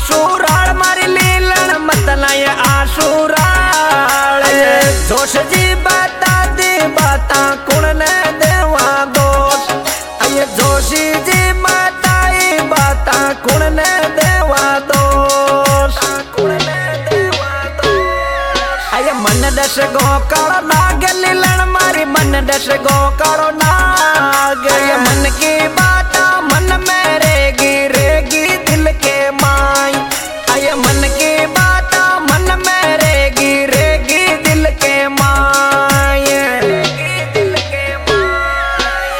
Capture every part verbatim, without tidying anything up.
आशुराल मारी लीलन मतला ये आशुराल जोश जी बता दी बाता कुण ने देवा दोष अये जोशी जी बताई बाता कुण ने देवा दोष कुण ने देवा दोष अये मन दश गो कालो नाग लीलन मारी मन दश गो कालो नाग अये मन की बाता मन में रेगी रेगी दिल के माई अये मन की बाता मन में रेगी रेगी दिल के माई रेगी दिल के माई।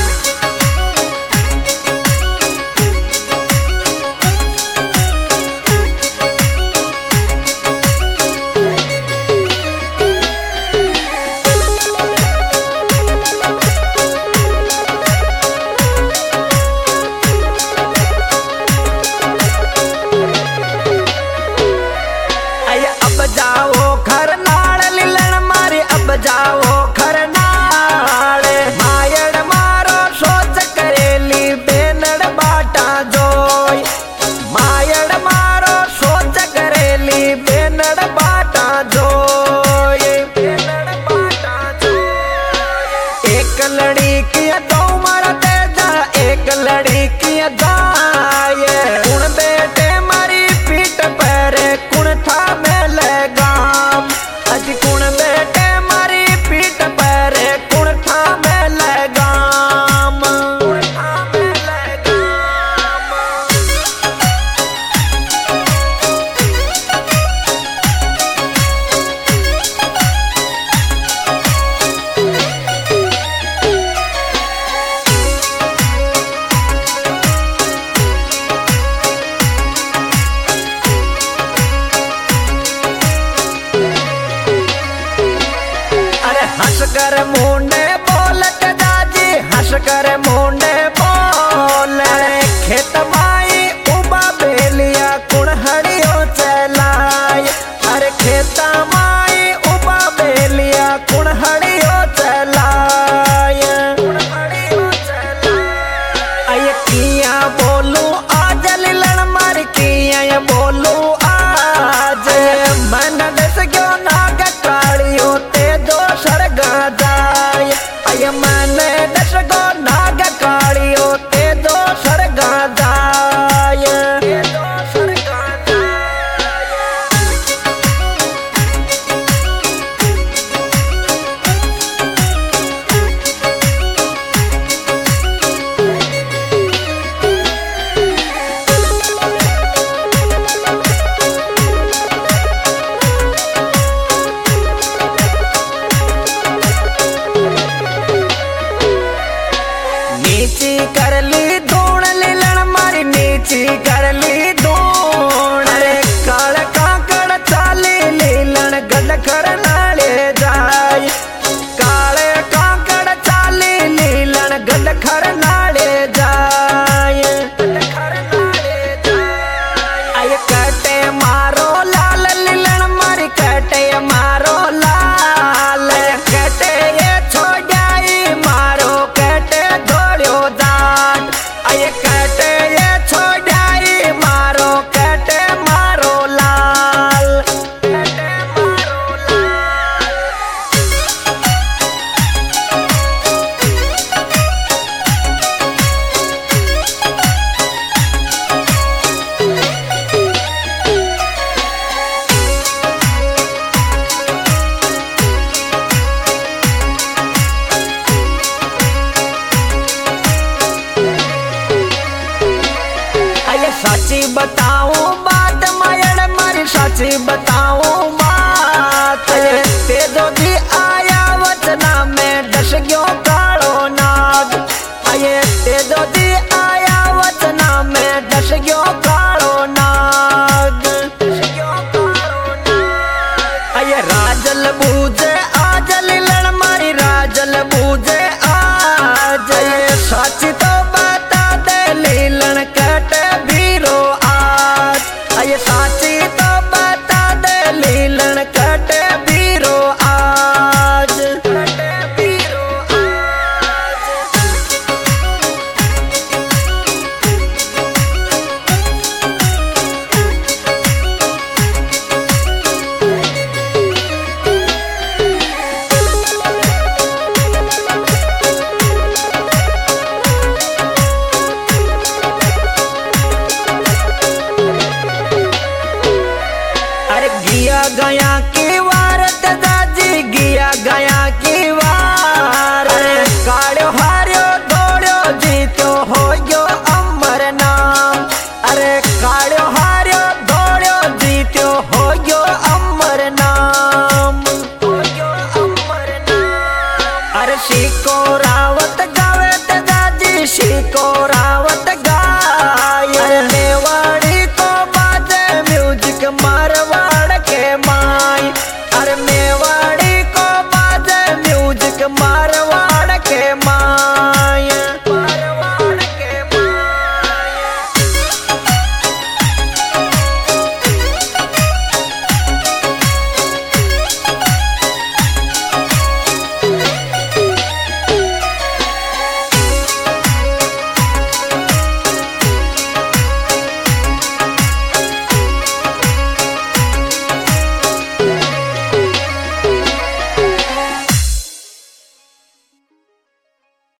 अये अब जाओ घर नाल लीलन मारी अब जाओ घर नाल मायड़ मारो सोच करेली बेनड़ बाटा जोई मायड़ मारो सोच करेली बेनड़ बाटा जोई बेनड़ बाटा जोई एक लड़ी की दो मारा तेजा एक लड़ी की दाए कुण बेटे मारी पीठ पर कुण था में लगाम अज कुण बेटे मारी पीठ पर कुण था में लगाम कुण था में लगाम। अरे हंस कर मुंडे बोलत दादी हंस कर मुंडे बोल खेत माई उबा बेलिया कुण हड़ियो चलाय अरे खेत माई उबा बेलिया कुण हड़ियो चलाय कुण हड़ियो चलाय अये किया बोलू आज लीलन मारी किया बोलू आज मन दस क्यों नाग कालियो ते दो सरगा जाय अये मन दस गो नाग कालियो ते दो सरगा जाय ते दो सरगा जाय। नीची कर ली धूण लीलन मारी नीची कर ली धूण अरे काल काकड़ चाली लीलन गल कर नाले जाय काले काकड़ चाली लीलन गल कर नाले जाय गल कर नाले जाय अये कटे मारो लाल लीलन मारी कटे मारो लाल कटे ये छोड़ाई मारो कटे धोड़ो जाट अये कटे ये छोड़ाई मारो कटे मारो लाल कटे मारो लाल। अये साची बताऊं बात मायड़ मारी साची बताऊं बात ते दो दी आया वचना में दस गयो कालो नाग अये ते दो दी आया वचना में दस गयो कालो नाग दस गयो कालो नाग अये राजल बूझे आज लीलन मारी राजल बूझे आज ये साची तो बता दे लीलन कटे भीरो आज अये साची तो बता दे लीलन कटे भीरो आज कटे भीरो आज। दुनिया